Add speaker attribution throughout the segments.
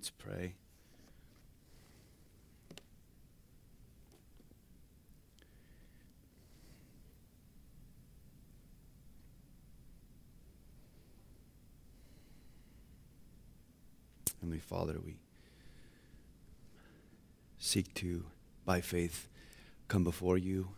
Speaker 1: Let's pray. Heavenly Father, we seek to, by faith, come before you.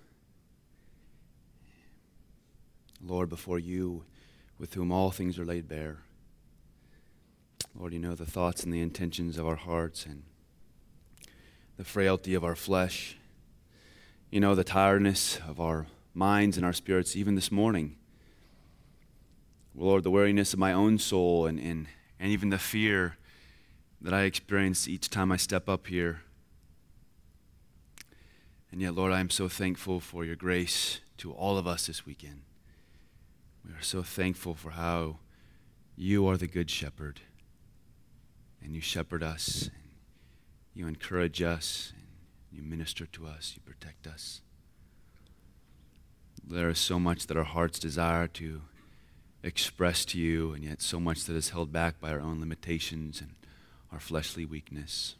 Speaker 1: Lord, before you, with whom all things are laid bare. Lord, you know the thoughts and the intentions of our hearts and the frailty of our flesh. You know the tiredness of our minds and our spirits, even this morning. Lord, the weariness of my own soul and even the fear that I experience each time I step up here. And yet, Lord, I am so thankful for your grace to all of us this weekend. We are so thankful for how you are the good shepherd, and you shepherd us, and you encourage us, and you minister to us, you protect us. There is so much that our hearts desire to express to you, and yet so much that is held back by our own limitations and our fleshly weakness.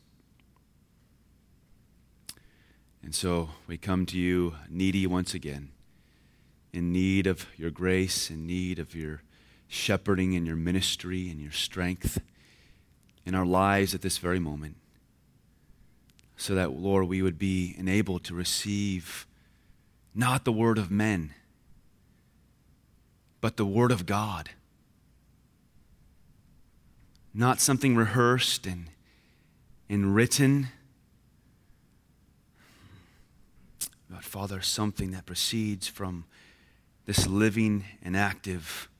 Speaker 1: And so we come to you needy once again, in need of your grace, in need of your shepherding and your ministry and your strength in our lives at this very moment, so that, Lord, we would be enabled to receive not the word of men, but the word of God. Not something rehearsed and written, but, Father, something that proceeds from this living and active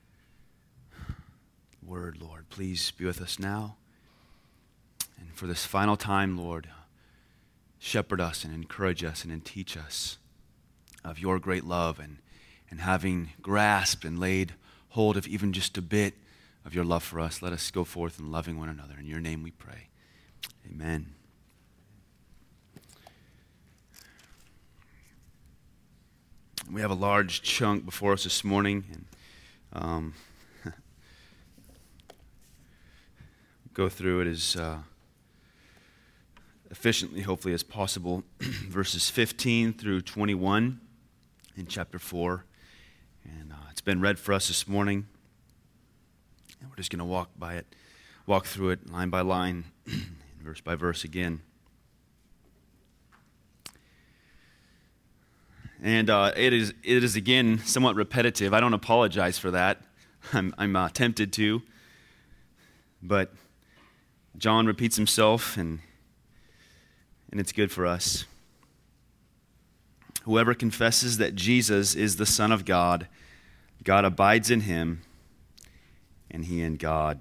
Speaker 1: word, Lord. Please be with us now. And for this final time, Lord, shepherd us and encourage us and teach us of your great love and having grasped and laid hold of even just a bit of your love for us, let us go forth in loving one another. In your name we pray. Amen. We have a large chunk before us this morning, and go through it as efficiently, hopefully, as possible. Verses 15 through 21 in chapter 4. And it's been read for us this morning. And we're just going to walk through it line by line, verse by verse again. And it is again somewhat repetitive. I don't apologize for that. I'm tempted to, but John repeats himself, and it's good for us. Whoever confesses that Jesus is the Son of God, God abides in him, and he in God.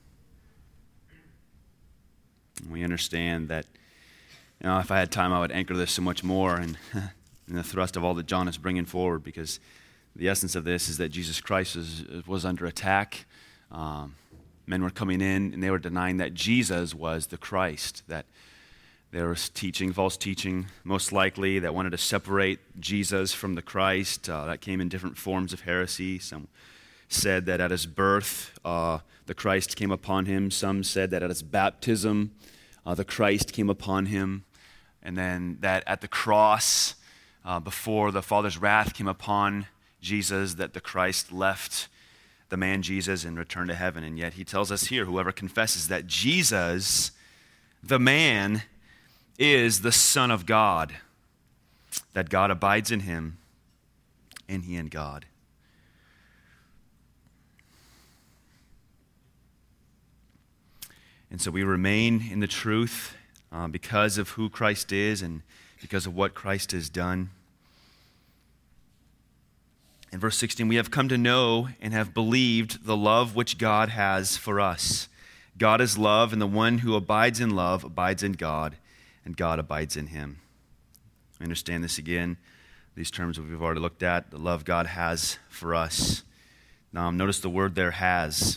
Speaker 1: And we understand that, if I had time, I would anchor this so much more and in the thrust of all that John is bringing forward, because the essence of this is that Jesus Christ was under attack. Men were coming in, and they were denying that Jesus was the Christ, that there was false teaching, most likely, that wanted to separate Jesus from the Christ. That came in different forms of heresy. Some said that at his birth, the Christ came upon him. Some said that at his baptism, the Christ came upon him. And then that at the cross, before the Father's wrath came upon Jesus, that the Christ left the man Jesus and returned to heaven. And yet he tells us here, whoever confesses that Jesus, the man, is the Son of God, that God abides in him, and he in God. And so we remain in the truth because of who Christ is and because of what Christ has done. In verse 16, we have come to know and have believed the love which God has for us. God is love, and the one who abides in love abides in God, and God abides in him. We understand this again, these terms that we've already looked at, the love God has for us. Now, notice the word there, has.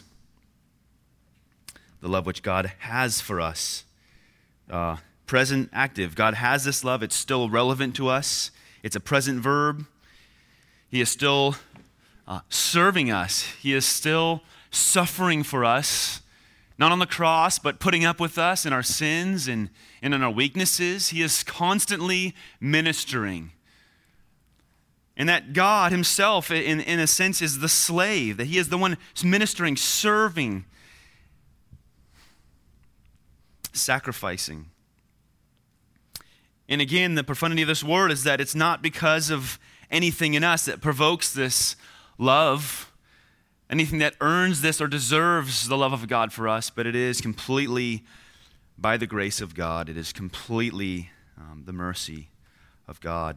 Speaker 1: The love which God has for us. Present, active. God has this love. It's still relevant to us. It's a present verb. He is still serving us. He is still suffering for us Not on the cross, but putting up with us in our sins and in our weaknesses. He is constantly ministering. And that God himself, in a sense, is the slave, that he is the one ministering, serving, sacrificing. And again, the profundity of this word is that it's not because of anything in us that provokes this love, anything that earns this or deserves the love of God for us, but it is completely by the grace of God. It is completely the mercy of God.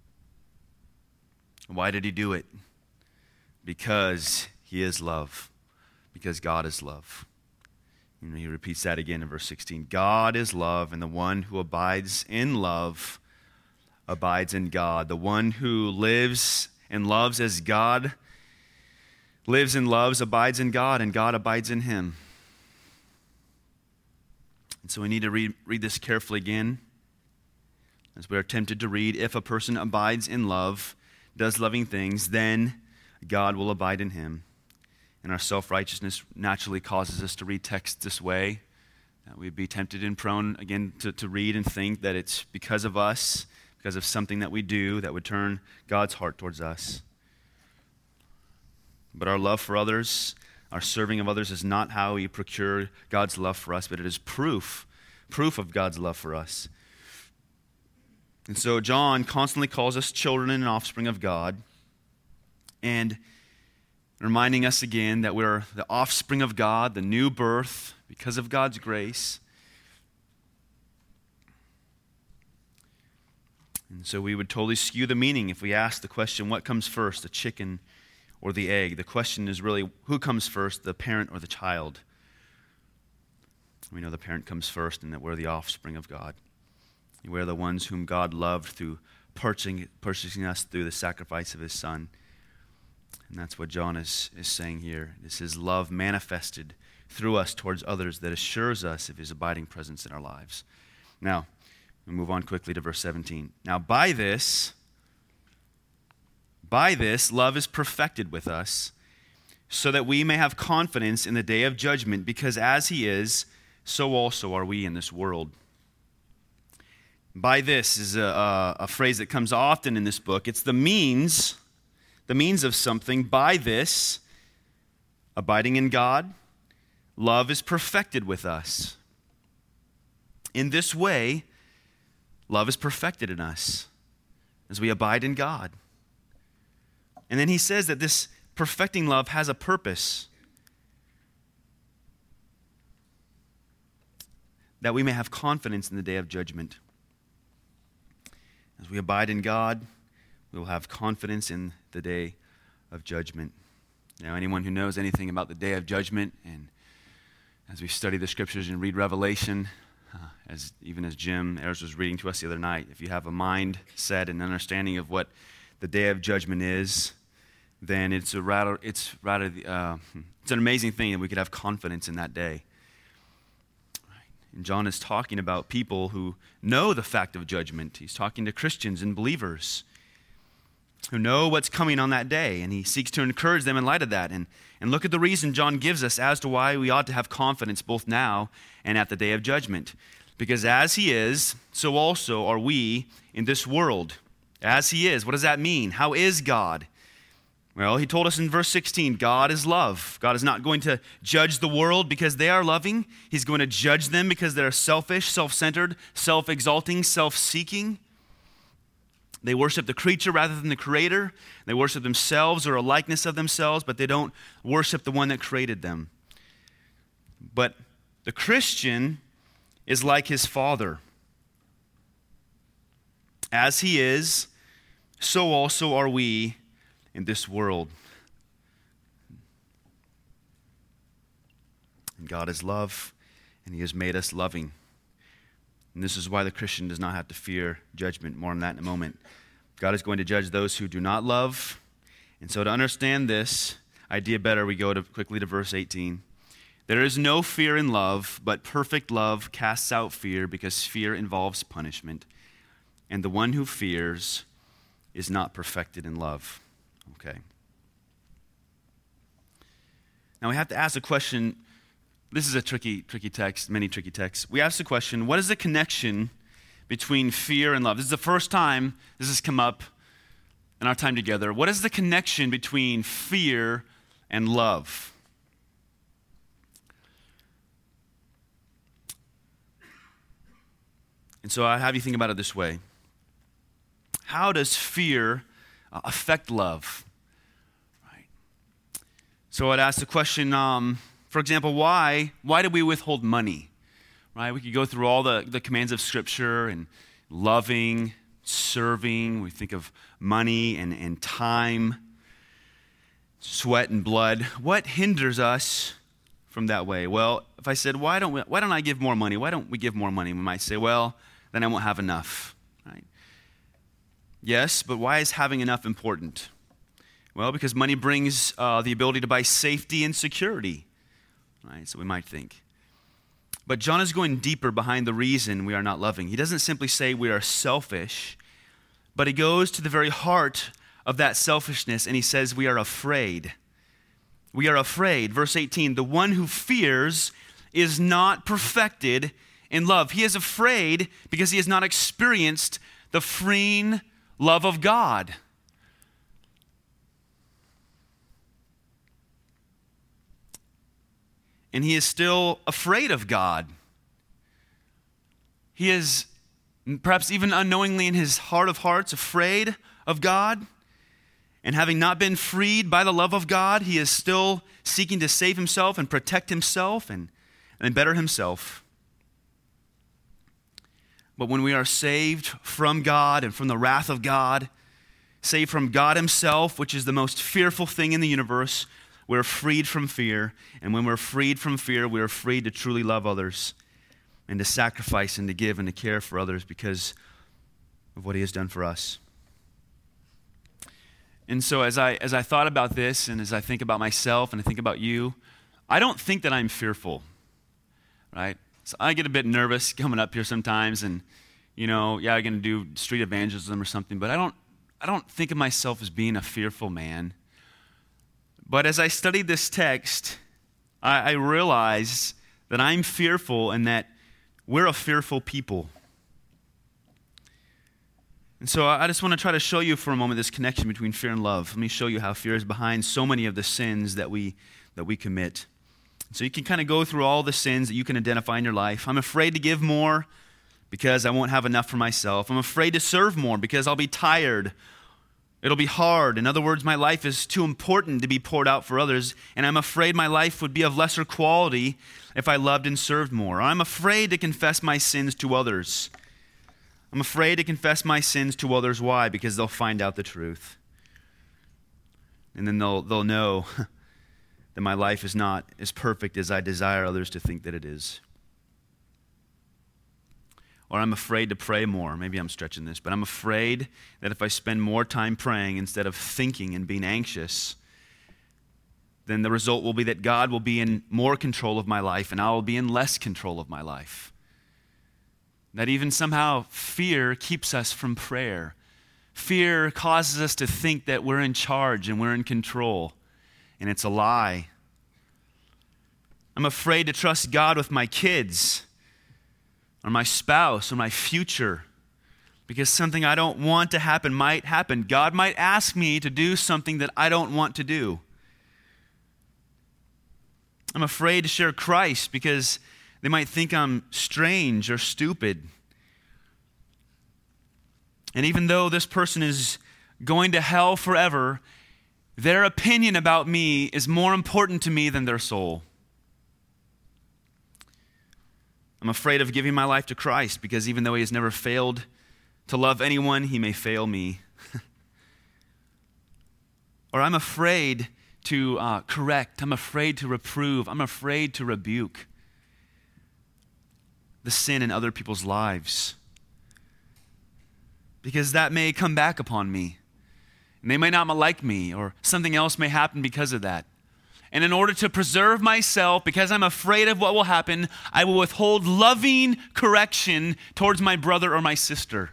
Speaker 1: Why did he do it? Because he is love. Because God is love. He repeats that again in verse 16. God is love, and the one who abides in love abides in God. The one who lives and loves as God lives and loves abides in God, and God abides in him. And so we need to read this carefully again, as we are tempted to read, if a person abides in love, does loving things, then God will abide in him. And our self-righteousness naturally causes us to read text this way. We'd be tempted and prone, again, to read and think that it's because of us, because of something that we do that would turn God's heart towards us. But our love for others, our serving of others is not how we procure God's love for us, but it is proof of God's love for us. And so John constantly calls us children and offspring of God, and reminding us again that we're the offspring of God, the new birth, because of God's grace. And so we would totally skew the meaning if we ask the question, what comes first, the chicken or the egg? The question is really, who comes first, the parent or the child? We know the parent comes first and that we're the offspring of God. We're the ones whom God loved through purchasing us through the sacrifice of his Son. And that's what John is saying here. It's his love manifested through us towards others that assures us of his abiding presence in our lives. Now, we move on quickly to verse 17. Now, by this, love is perfected with us, so that we may have confidence in the day of judgment, because as he is, so also are we in this world. By this is a phrase that comes often in this book. It's the means of something. By this, abiding in God, love is perfected with us. In this way, love is perfected in us as we abide in God. And then he says that this perfecting love has a purpose, that we may have confidence in the day of judgment. As we abide in God, we will have confidence in the day of judgment. Now, anyone who knows anything about the day of judgment, and as we study the scriptures and read Revelation, even as Jim Ayers was reading to us the other night, if you have a mindset and understanding of what the day of judgment is, then it's an amazing thing that we could have confidence in that day. And John is talking about people who know the fact of judgment. He's talking to Christians and believers who know what's coming on that day, and he seeks to encourage them in light of that. And look at the reason John gives us as to why we ought to have confidence both now and at the day of judgment. Because as he is, so also are we in this world. As he is, what does that mean? How is God? Well, he told us in verse 16, God is love. God is not going to judge the world because they are loving. He's going to judge them because they're selfish, self-centered, self-exalting, self-seeking. They worship the creature rather than the creator. They worship themselves or a likeness of themselves, but they don't worship the one that created them. But the Christian is like his Father. As he is, so also are we in this world. And God is love, and he has made us loving. And this is why the Christian does not have to fear judgment. More on that in a moment. God is going to judge those who do not love. And so to understand this idea better, we go quickly to verse 18. There is no fear in love, but perfect love casts out fear, because fear involves punishment. And the one who fears is not perfected in love. Okay. Now we have to ask the question, this is a tricky text, many tricky texts. We ask the question, what is the connection between fear and love? This is the first time this has come up in our time together. What is the connection between fear and love? And so I have you think about it this way. How does fear affect love? Right. So I'd ask the question, for example, why do we withhold money? Right? We could go through all the commands of Scripture and loving, serving. We think of money and time, sweat and blood. What hinders us from that way? Well, if I said, why don't I give more money? Why don't we give more money? We might say, well, then I won't have enough. Right? Yes, but why is having enough important? Well, because money brings the ability to buy safety and security. Right? So we might think. But John is going deeper behind the reason we are not loving. He doesn't simply say we are selfish, but he goes to the very heart of that selfishness and he says we are afraid. We are afraid. Verse 18, the one who fears is not perfected in love. He is afraid because he has not experienced the freeing love of God. And he is still afraid of God. He is perhaps even unknowingly in his heart of hearts afraid of God. And having not been freed by the love of God, he is still seeking to save himself and protect himself and better himself. But when we are saved from God and from the wrath of God, saved from God himself, which is the most fearful thing in the universe, we're freed from fear. And when we're freed from fear, we are free to truly love others and to sacrifice and to give and to care for others because of what he has done for us. And so as I thought about this and as I think about myself and I think about you, I don't think that I'm fearful, right? So I get a bit nervous coming up here sometimes and, I'm going to do street evangelism or something, but I don't think of myself as being a fearful man. But as I studied this text, I realized that I'm fearful and that we're a fearful people. And so I just want to try to show you for a moment this connection between fear and love. Let me show you how fear is behind so many of the sins that we commit. So you can kind of go through all the sins that you can identify in your life. I'm afraid to give more because I won't have enough for myself. I'm afraid to serve more because I'll be tired. It'll be hard. In other words, my life is too important to be poured out for others, and I'm afraid my life would be of lesser quality if I loved and served more. I'm afraid to confess my sins to others. I'm afraid to confess my sins to others. Why? Because they'll find out the truth. And then they'll know that my life is not as perfect as I desire others to think that it is. Or I'm afraid to pray more. Maybe I'm stretching this, but I'm afraid that if I spend more time praying instead of thinking and being anxious, then the result will be that God will be in more control of my life and I will be in less control of my life. That even somehow fear keeps us from prayer. Fear causes us to think that we're in charge and we're in control, and it's a lie. I'm afraid to trust God with my kids or my spouse or my future because something I don't want to happen might happen. God might ask me to do something that I don't want to do. I'm afraid to share Christ because they might think I'm strange or stupid. And even though this person is going to hell forever, their opinion about me is more important to me than their soul. I'm afraid of giving my life to Christ because even though he has never failed to love anyone, he may fail me. Or I'm afraid to correct. I'm afraid to reprove. I'm afraid to rebuke the sin in other people's lives because that may come back upon me. And they may not like me, or something else may happen because of that. And in order to preserve myself, because I'm afraid of what will happen, I will withhold loving correction towards my brother or my sister.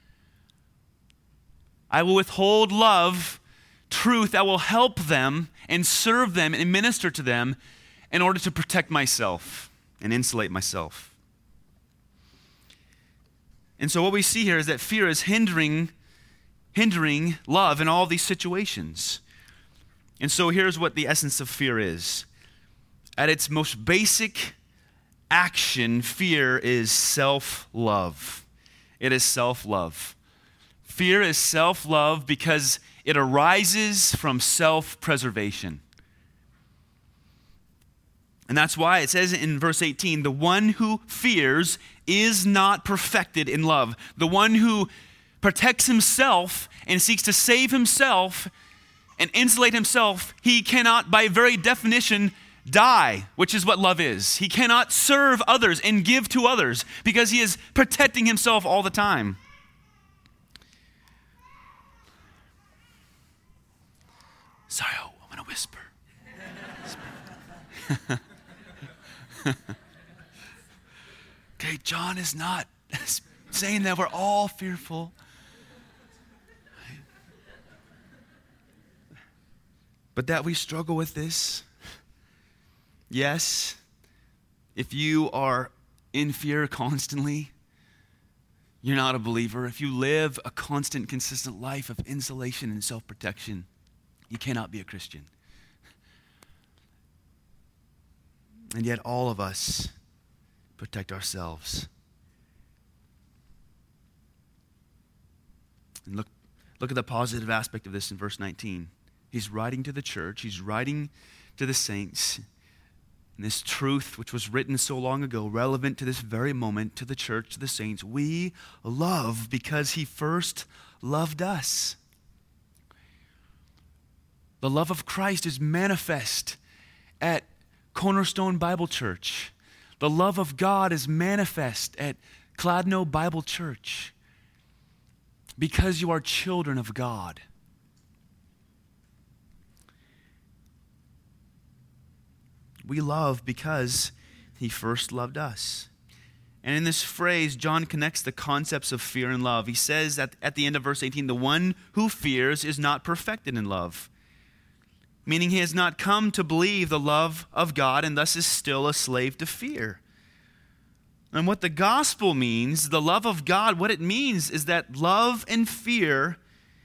Speaker 1: I will withhold love, truth that will help them and serve them and minister to them. in order to protect myself and insulate myself. And so what we see here is that fear is hindering love in all these situations. And so here's what the essence of fear is. At its most basic action, fear is self-love. It is self-love. Fear is self-love because it arises from self-preservation. And that's why it says in verse 18, the one who fears is not perfected in love. The one who protects himself and seeks to save himself and insulate himself, he cannot, by very definition, die, which is what love is. He cannot serve others and give to others because he is protecting himself all the time. Sorry, I'm going to whisper. Okay, John is not saying that we're all fearful. But that we struggle with this. Yes, if you are in fear constantly, you're not a believer. If you live a constant, consistent life of insulation and self-protection, you cannot be a Christian. And yet all of us protect ourselves. And look at the positive aspect of this in verse 19. He's writing to the church. He's writing to the saints. And this truth, which was written so long ago, relevant to this very moment, to the church, to the saints, we love because he first loved us. The love of Christ is manifest at Cornerstone Bible Church. The love of God is manifest at Cladno Bible Church because you are children of God. We love because he first loved us. And in this phrase, John connects the concepts of fear and love. He says that at the end of verse 18, the one who fears is not perfected in love. Meaning he has not come to believe the love of God and thus is still a slave to fear. And what the gospel means, the love of God, what it means is that love and fear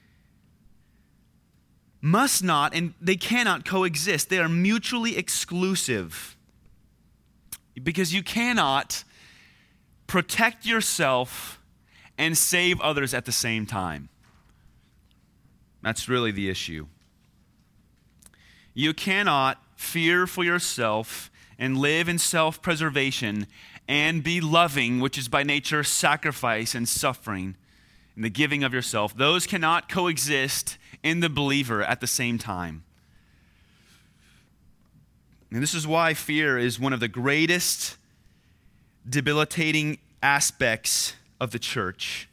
Speaker 1: must not and they cannot coexist. They are mutually exclusive. Because you cannot protect yourself and save others at the same time. That's really the issue. You cannot fear for yourself and live in self-preservation and be loving, which is by nature sacrifice and suffering and the giving of yourself. Those cannot coexist in the believer at the same time. And this is why fear is one of the greatest debilitating aspects of the church.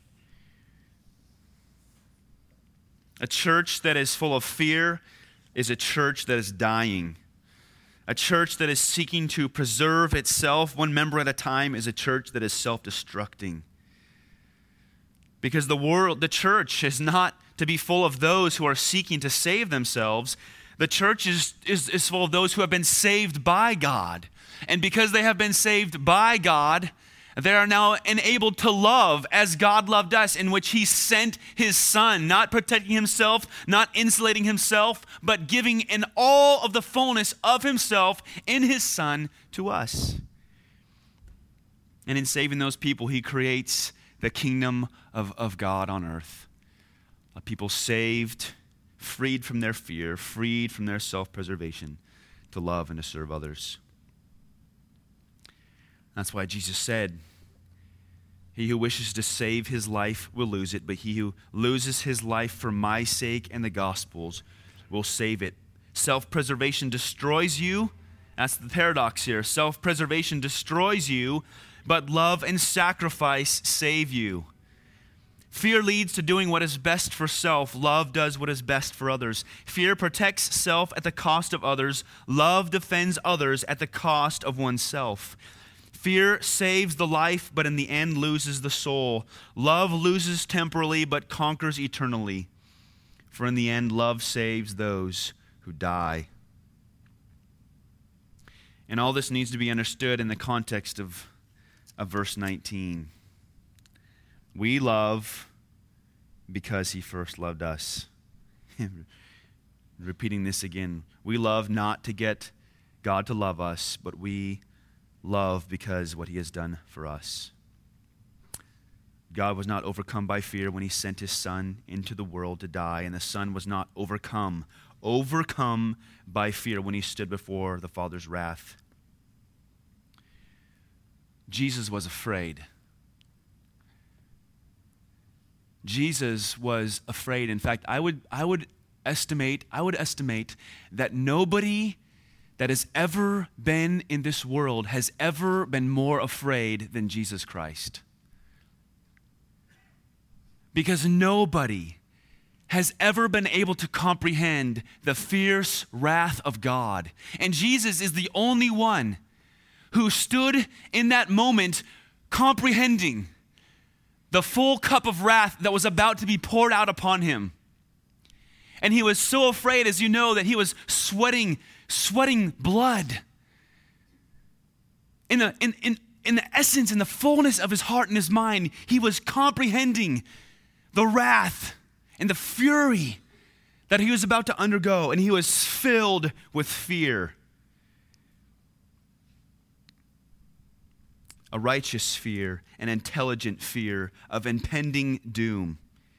Speaker 1: A church that is full of fear is a church that is dying. A church that is seeking to preserve itself, one member at a time, is a church that is self-destructing. Because the church is not to be full of those who are seeking to save themselves. The church is full of those who have been saved by God. And because they have been saved by God, they are now enabled to love as God loved us, in which he sent his son, not protecting himself, not insulating himself, but giving in all of the fullness of himself in his son to us. And in saving those people, he creates the kingdom of God on earth. A people saved, freed from their fear, freed from their self-preservation to love and to serve others. That's why Jesus said, he who wishes to save his life will lose it, but he who loses his life for my sake and the gospel's will save it. Self-preservation destroys you. That's the paradox here. Self-preservation destroys you, but love and sacrifice save you. Fear leads to doing what is best for self. Love does what is best for others. Fear protects self at the cost of others. Love defends others at the cost of oneself. Fear saves the life, but in the end loses the soul. Love loses temporally, but conquers eternally. For in the end, love saves those who die. And all this needs to be understood in the context of verse 19. We love because he first loved us. Repeating this again. We love not to get God to love us, but we love because what he has done for us. God was not overcome by fear when he sent his Son into the world to die, and the Son was not overcome by fear when he stood before the Father's wrath. Jesus was afraid. Jesus was afraid. In fact, I would estimate that nobody that has ever been in this world has ever been more afraid than Jesus Christ. Because nobody has ever been able to comprehend the fierce wrath of God. And Jesus is the only one who stood in that moment comprehending the full cup of wrath that was about to be poured out upon him. And he was so afraid, as you know, that he was sweating blood. In the essence, in the fullness of his heart and his mind, he was comprehending the wrath and the fury that he was about to undergo, and he was filled with fear. A righteous fear, an intelligent fear of impending doom.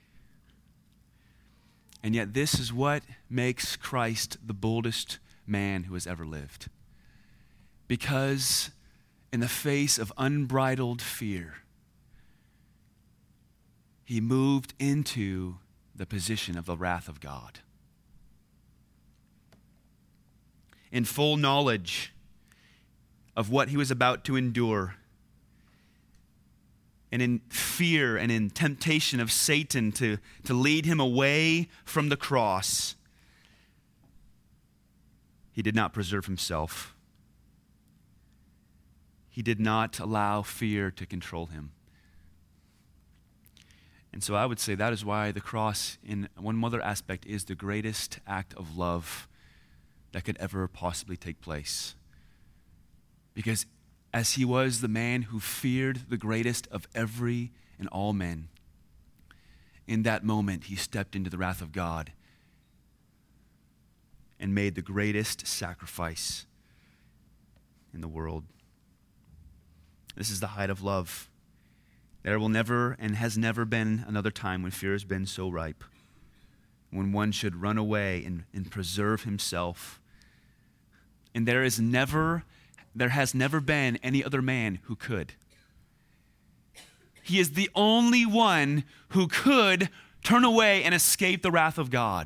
Speaker 1: And yet this is what makes Christ the boldest man who has ever lived. Because in the face of unbridled fear, he moved into the position of the wrath of God. In full knowledge of what he was about to endure, and in fear and in temptation of Satan to lead him away from the cross, he did not preserve himself. He did not allow fear to control him. And so I would say that is why the cross, in one other aspect, is the greatest act of love that could ever possibly take place. Because as he was the man who feared the greatest of every and all men, in that moment he stepped into the wrath of God and made the greatest sacrifice in the world. This is the height of love. There will never and has never been another time when fear has been so ripe, when one should run away and preserve himself. And there has never been any other man who could. He is the only one who could turn away and escape the wrath of God.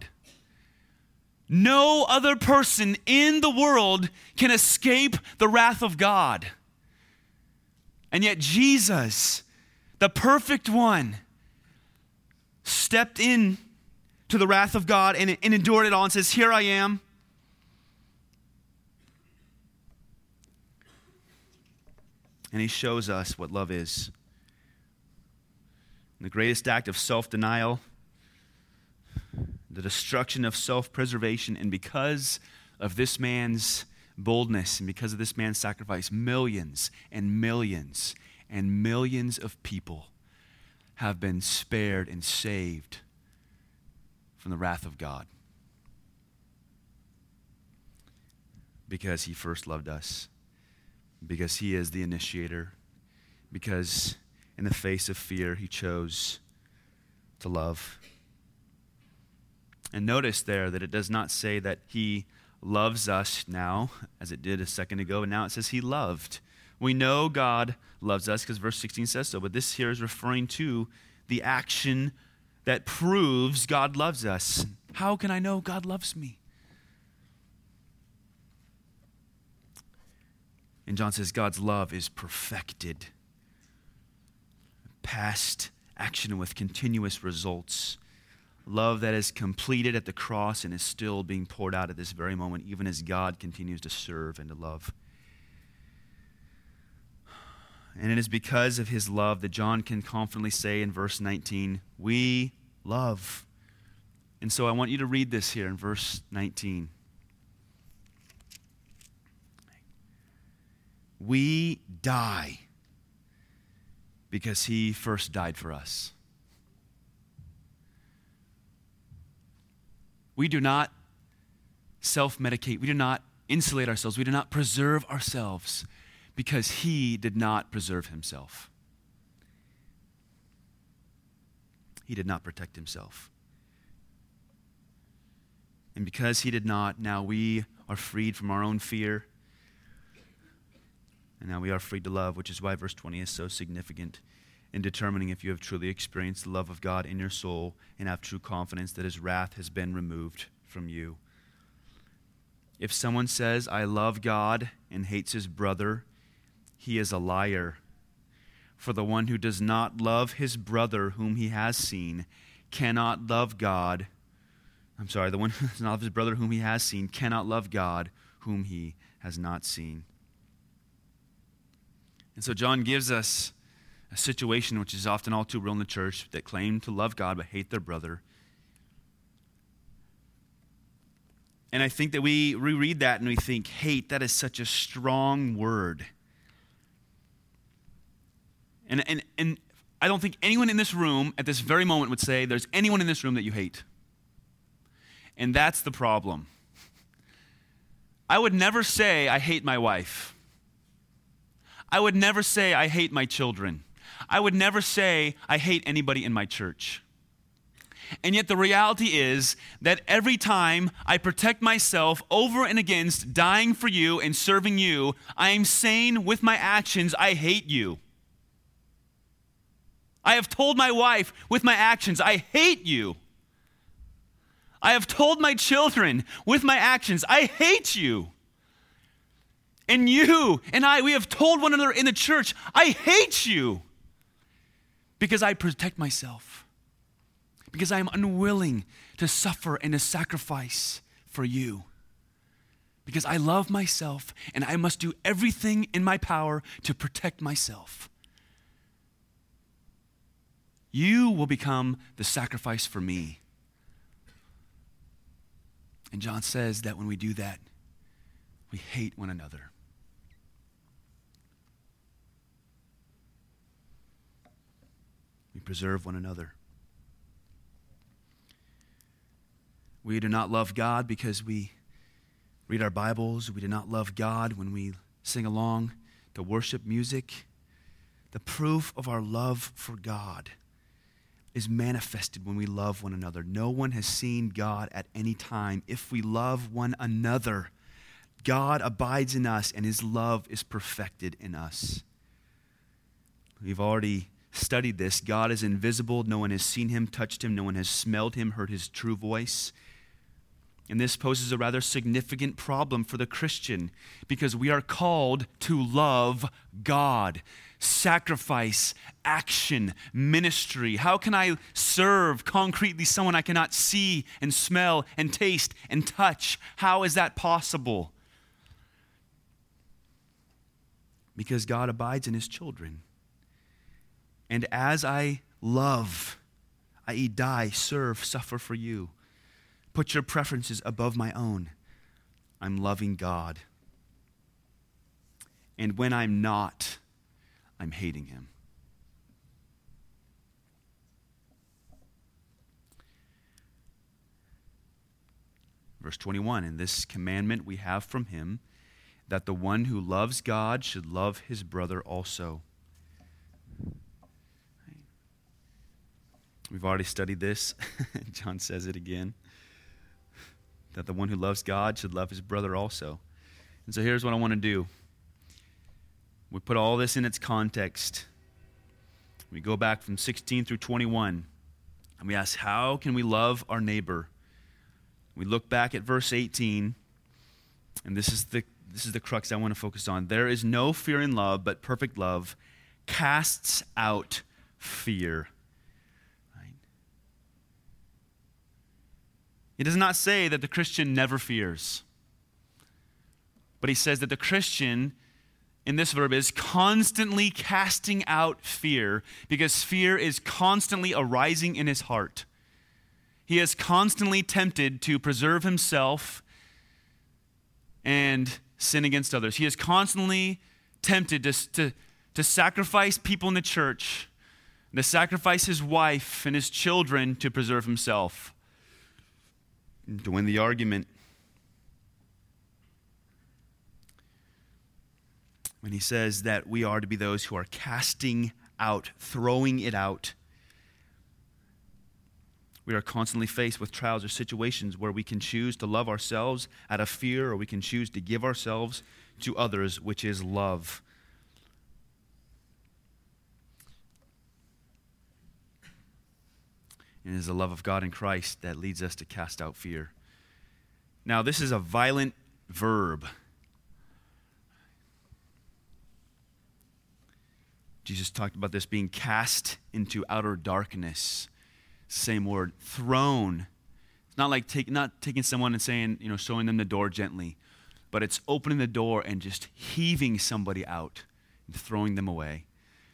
Speaker 1: No other person in the world can escape the wrath of God. And yet Jesus, the perfect one, stepped in to the wrath of God and endured it all and says, "Here I am." And he shows us what love is. The greatest act of self-denial, the destruction of self-preservation, and because of this man's boldness and because of this man's sacrifice, millions and millions and millions of people have been spared and saved from the wrath of God. Because he first loved us. Because he is the initiator. Because in the face of fear, he chose to love. And notice there that it does not say that he loves us now, as it did a second ago, and now it says he loved. We know God loves us because verse 16 says so, but this here is referring to the action that proves God loves us. How can I know God loves me? And John says God's love is perfected. Past action with continuous results. Love that is completed at the cross and is still being poured out at this very moment, even as God continues to serve and to love. And it is because of his love that John can confidently say in verse 19, we love. And so I want you to read this here in verse 19. We die because he first died for us. We do not self-medicate. We do not insulate ourselves. We do not preserve ourselves because he did not preserve himself. He did not protect himself. And because he did not, now we are freed from our own fear. And now we are free to love, which is why verse 20 is so significant in determining if you have truly experienced the love of God in your soul and have true confidence that his wrath has been removed from you. If someone says, I love God and hates his brother, he is a liar. For the one who does not love his brother whom he has seen cannot love God. The one who does not love his brother whom he has seen cannot love God whom he has not seen. And so John gives us a situation which is often all too real in the church that claim to love God but hate their brother. And I think that we reread that and we think, hate, that is such a strong word. And I don't think anyone in this room at this very moment would say there's anyone in this room that you hate. And that's the problem. I would never say I hate my wife. I would never say I hate my children. I would never say I hate anybody in my church. And yet the reality is that every time I protect myself over and against dying for you and serving you, I am saying with my actions, I hate you. I have told my wife with my actions, I hate you. I have told my children with my actions, I hate you. And you and I, we have told one another in the church, I hate you. Because I protect myself. Because I am unwilling to suffer and to sacrifice for you. Because I love myself and I must do everything in my power to protect myself. You will become the sacrifice for me. And John says that when we do that, we hate one another. We preserve one another. We do not love God because we read our Bibles. We do not love God when we sing along to worship music. The proof of our love for God is manifested when we love one another. No one has seen God at any time. If we love one another, God abides in us and his love is perfected in us. We've already studied this. God is invisible. No one has seen him, touched him. No one has smelled him, heard his true voice. And this poses a rather significant problem for the Christian because we are called to love God. Sacrifice, action, ministry. How can I serve concretely someone I cannot see and smell and taste and touch? How is that possible? Because God abides in his children. And as I love, i.e. die, serve, suffer for you, put your preferences above my own, I'm loving God. And when I'm not, I'm hating him. Verse 21, in this commandment we have from him, that the one who loves God should love his brother also. We've already studied this. John says it again. That the one who loves God should love his brother also. And so here's what I want to do. We put all this in its context. We go back from 16 through 21. And we ask, how can we love our neighbor? We look back at verse 18. And this is the crux I want to focus on. There is no fear in love, but perfect love casts out fear. He does not say that the Christian never fears. But he says that the Christian, in this verb, is constantly casting out fear because fear is constantly arising in his heart. He is constantly tempted to preserve himself and sin against others. He is constantly tempted to sacrifice people in the church, to sacrifice his wife and his children to preserve himself, to win the argument. When he says that we are to be those who are casting out, throwing it out. We are constantly faced with trials or situations where we can choose to love ourselves out of fear, or we can choose to give ourselves to others, which is love. And it is the love of God in Christ that leads us to cast out fear. Now, this is a violent verb. Jesus talked about this being cast into outer darkness. Same word, thrown. It's not like not taking someone and saying, showing them the door gently, but it's opening the door and just heaving somebody out and throwing them away.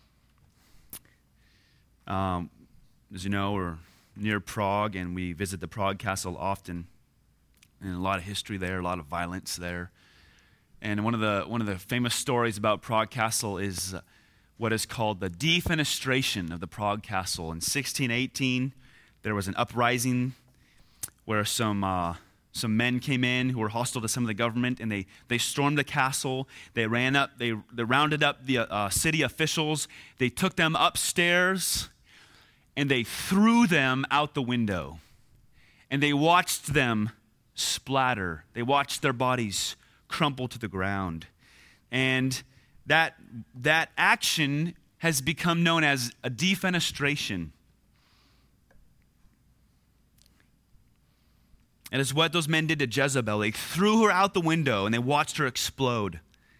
Speaker 1: As you know, we're near Prague, and we visit the Prague Castle often. And a lot of history there, a lot of violence there. And one of the famous stories about Prague Castle is what is called the defenestration of the Prague Castle. In 1618, there was an uprising where some men came in who were hostile to some of the government, and they stormed the castle. They rounded up the city officials. They took them upstairs, and they threw them out the window. And they watched them splatter. They watched their bodies crumple to the ground. And that action has become known as a defenestration. And it's what those men did to Jezebel. They threw her out the window and they watched her explode.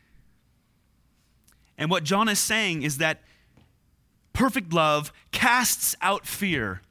Speaker 1: And what John is saying is that perfect love casts out fear.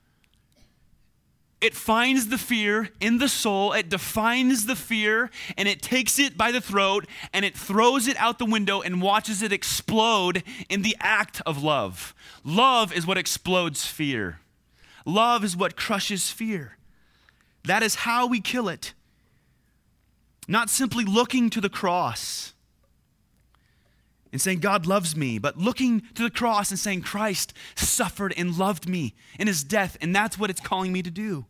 Speaker 1: It finds the fear in the soul, it defines the fear, and it takes it by the throat, and it throws it out the window and watches it explode in the act of love. Love is what explodes fear. Love is what crushes fear. That is how we kill it. Not simply looking to the cross and saying, God loves me, but looking to the cross and saying, Christ suffered and loved me in his death, and that's what it's calling me to do.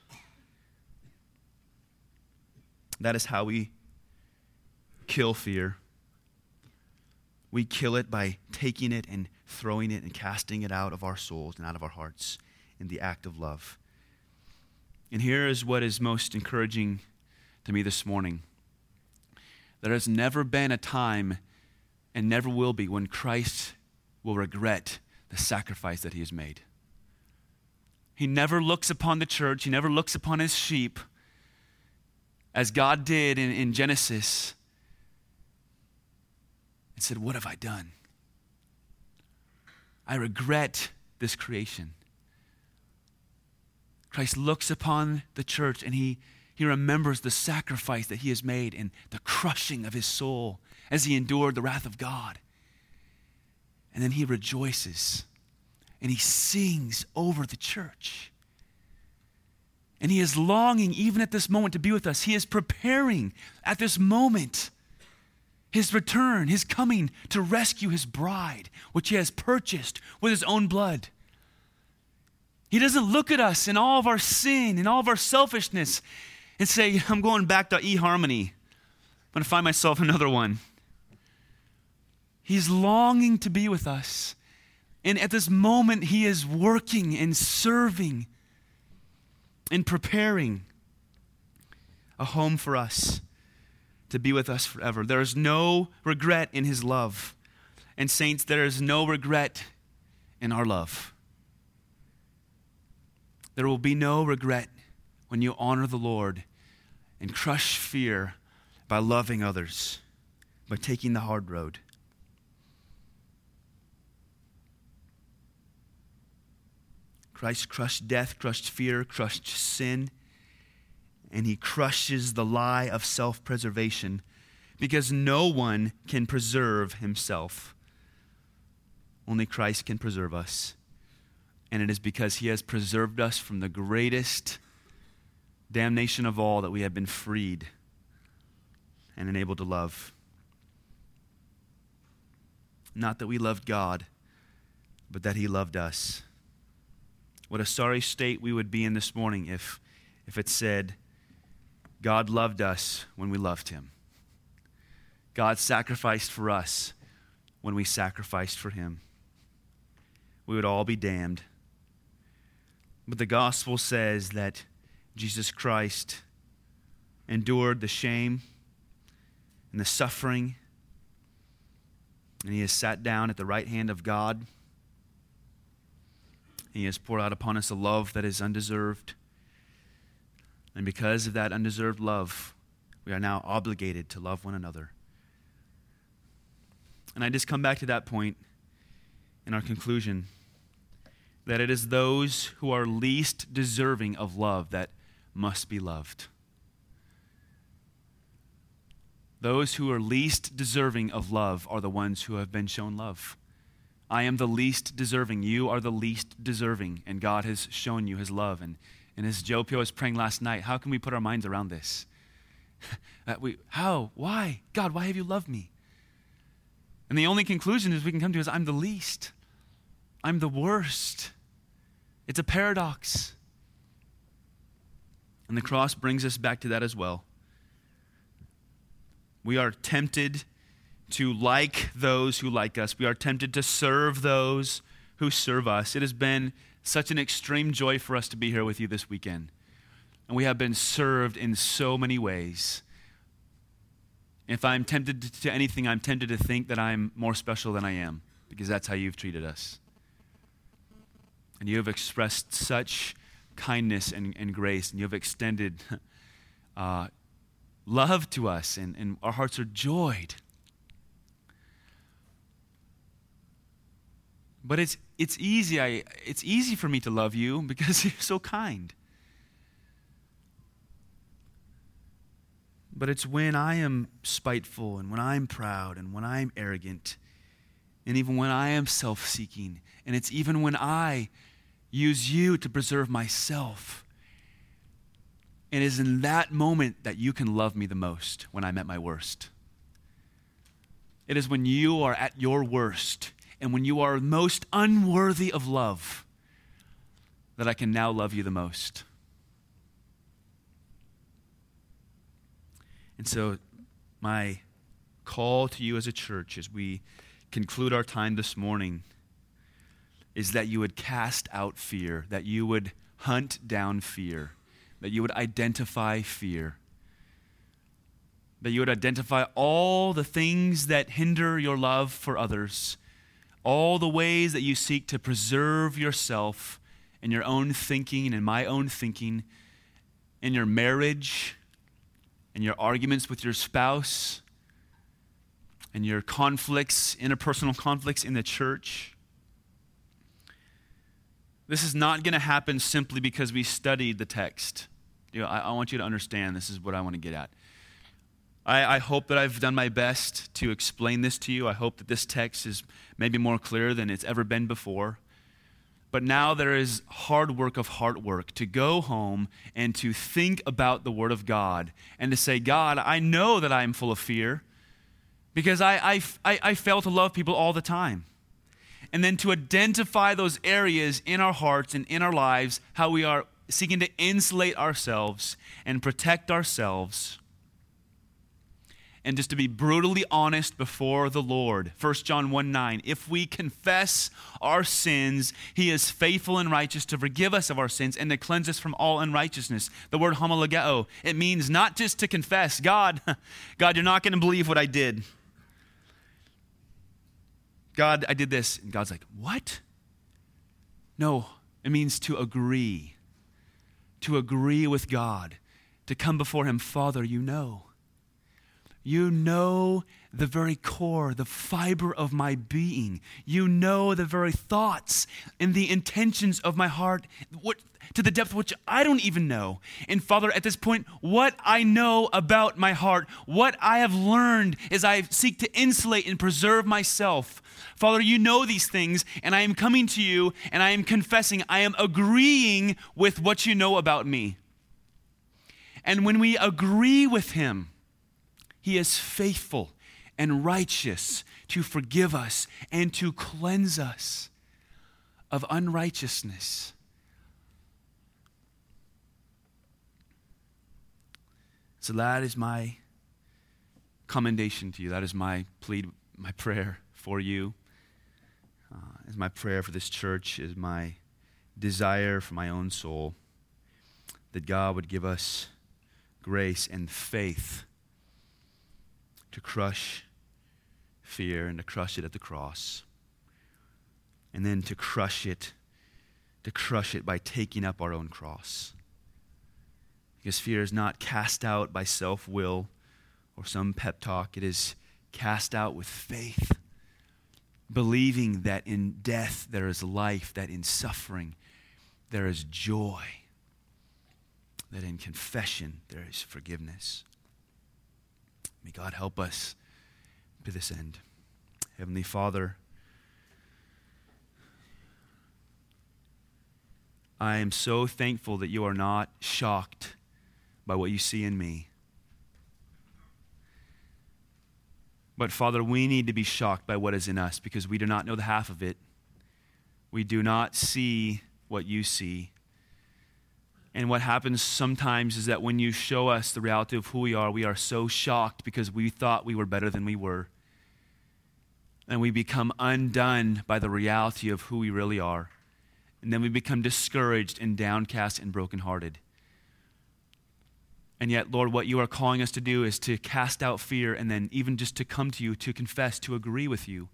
Speaker 1: That is how we kill fear. We kill it by taking it and throwing it and casting it out of our souls and out of our hearts in the act of love. And here is what is most encouraging to me this morning. There has never been a time, and never will be, when Christ will regret the sacrifice that he has made. He never looks upon the church, he never looks upon his sheep as God did in Genesis and said, what have I done? I regret this creation. Christ looks upon the church and he remembers the sacrifice that he has made and the crushing of his soul as he endured the wrath of God. And then he rejoices and he sings over the church. And he is longing even at this moment to be with us. He is preparing at this moment his return, his coming to rescue his bride, which he has purchased with his own blood. He doesn't look at us in all of our sin and all of our selfishness and say, I'm going back to eHarmony. I'm going to find myself another one. He's longing to be with us. And at this moment, he is working and serving and preparing a home for us to be with us forever. There is no regret in his love. And saints, there is no regret in our love. There will be no regret when you honor the Lord and crush fear by loving others, by taking the hard road. Christ crushed death, crushed fear, crushed sin, and he crushes the lie of self-preservation because no one can preserve himself. Only Christ can preserve us. And it is because he has preserved us from the greatest damnation of all that we have been freed and enabled to love. not that we loved God, but that he loved us. What a sorry state we would be in this morning if it said, God loved us when we loved him. God sacrificed for us when we sacrificed for him. We would all be damned. But the gospel says that Jesus Christ endured the shame and the suffering, and he has sat down at the right hand of God. He has poured out upon us a love that is undeserved. And because of that undeserved love, we are now obligated to love one another. And I just come back to that point in our conclusion, that it is those who are least deserving of love that must be loved. Those who are least deserving of love are the ones who have been shown love. I am the least deserving. You are the least deserving. And God has shown you his love. And as Joe Pio was praying last night, how can we put our minds around this? How? Why? God, why have you loved me? And the only conclusion is we can come to is I'm the least. I'm the worst. It's a paradox. And the cross brings us back to that as well. We are tempted to like those who like us. We are tempted to serve those who serve us. It has been such an extreme joy for us to be here with you this weekend. And we have been served in so many ways. If I'm tempted to anything, I'm tempted to think that I'm more special than I am, because that's how you've treated us. And you have expressed such kindness and grace, and you have extended love to us, and our hearts are joyed. But it's easy for me to love you because you're so kind. But it's when I am spiteful, and when I'm proud, and when I'm arrogant, and even when I am self-seeking, and it's even when I use you to preserve myself. It is in that moment that you can love me the most, when I'm at my worst. It is when you are at your worst and when you are most unworthy of love that I can now love you the most. And so my call to you as a church as we conclude our time this morning is that you would cast out fear, that you would hunt down fear, that you would identify fear, that you would identify all the things that hinder your love for others, all the ways that you seek to preserve yourself in your own thinking and my own thinking, in your marriage, in your arguments with your spouse, and your conflicts, interpersonal conflicts in the church. This is not going to happen simply because we studied the text. I want you to understand this is what I want to get at. I hope that I've done my best to explain this to you. I hope that this text is maybe more clear than it's ever been before. But now there is hard work of heart work to go home and to think about the Word of God and to say, God, I know that I am full of fear because I fail to love people all the time. And then to identify those areas in our hearts and in our lives, how we are seeking to insulate ourselves and protect ourselves. And just to be brutally honest before the Lord. 1 John 1:9, if we confess our sins, he is faithful and righteous to forgive us of our sins and to cleanse us from all unrighteousness. The word homologeo, it means not just to confess, God, you're not going to believe what I did. God, I did this. And God's like, what? No, it means to agree. To agree with God. To come before him, Father, you know. You know the very core, the fiber of my being. You know the very thoughts and the intentions of my heart, to the depth which I don't even know. And Father, at this point, what I know about my heart, what I have learned as I seek to insulate and preserve myself, Father, you know these things, and I am coming to you, and I am confessing, I am agreeing with what you know about me. And when we agree with him, he is faithful and righteous to forgive us and to cleanse us of unrighteousness. So that is my commendation to you. That is my plea, my prayer for you. Is my prayer for this church, is my desire for my own soul, that God would give us grace and faith to crush fear and to crush it at the cross. And then to crush it by taking up our own cross. Because fear is not cast out by self-will or some pep talk. It is cast out with faith, believing that in death there is life, that in suffering there is joy, that in confession there is forgiveness. May God help us to this end. Heavenly Father, I am so thankful that you are not shocked by what you see in me. But Father, we need to be shocked by what is in us because we do not know the half of it. We do not see what you see. And what happens sometimes is that when you show us the reality of who we are so shocked because we thought we were better than we were. And we become undone by the reality of who we really are. And then we become discouraged and downcast and brokenhearted. And yet, Lord, what you are calling us to do is to cast out fear and then even just to come to you, to confess, to agree with you.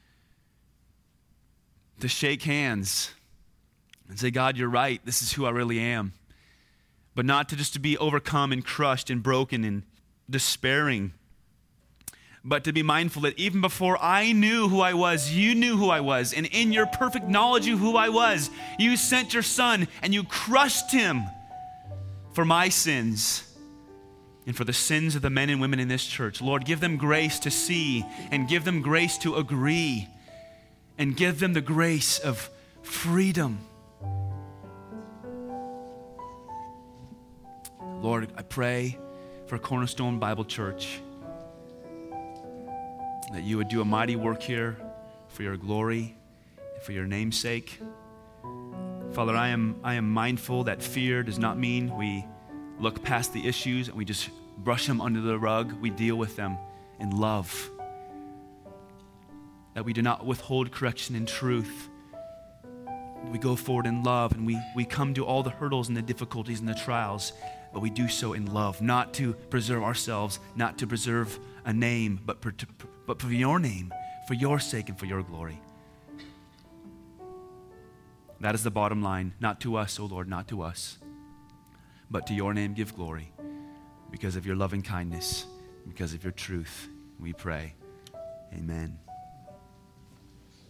Speaker 1: To shake hands and say, God, you're right. This is who I really am. But not to just to be overcome and crushed and broken and despairing. But to be mindful that even before I knew who I was, you knew who I was. And in your perfect knowledge of who I was, you sent your son and you crushed him for my sins and for the sins of the men and women in this church. Lord, give them grace to see and give them grace to agree and give them the grace of freedom. Lord, I pray for Cornerstone Bible Church that you would do a mighty work here for your glory and for your name's sake. Father, I am mindful that fear does not mean we look past the issues and we just brush them under the rug. We deal with them in love. That we do not withhold correction in truth. We go forward in love and we come to all the hurdles and the difficulties and the trials, but we do so in love, not to preserve ourselves, not to preserve a name, but for your name, for your sake and for your glory. That is the bottom line. Not to us, O Lord, not to us, but to your name give glory because of your loving kindness, because of your truth. We pray. Amen.